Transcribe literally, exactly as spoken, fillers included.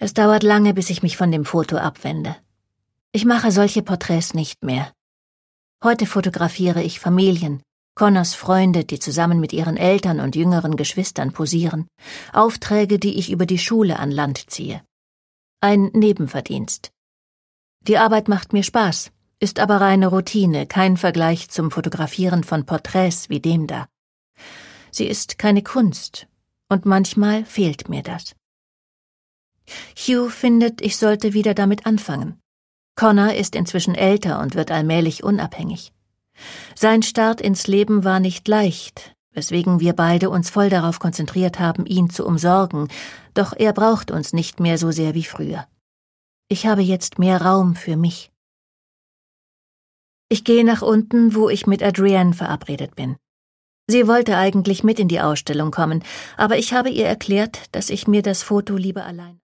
Es dauert lange, bis ich mich von dem Foto abwende. Ich mache solche Porträts nicht mehr. Heute fotografiere ich Familien, Connors Freunde, die zusammen mit ihren Eltern und jüngeren Geschwistern posieren, Aufträge, die ich über die Schule an Land ziehe. Ein Nebenverdienst. Die Arbeit macht mir Spaß, ist aber reine Routine, kein Vergleich zum Fotografieren von Porträts wie dem da. Sie ist keine Kunst, und manchmal fehlt mir das. Hugh findet, ich sollte wieder damit anfangen. Connor ist inzwischen älter und wird allmählich unabhängig. Sein Start ins Leben war nicht leicht, weswegen wir beide uns voll darauf konzentriert haben, ihn zu umsorgen, doch er braucht uns nicht mehr so sehr wie früher. Ich habe jetzt mehr Raum für mich. Ich gehe nach unten, wo ich mit Adrienne verabredet bin. Sie wollte eigentlich mit in die Ausstellung kommen, aber ich habe ihr erklärt, dass ich mir das Foto lieber allein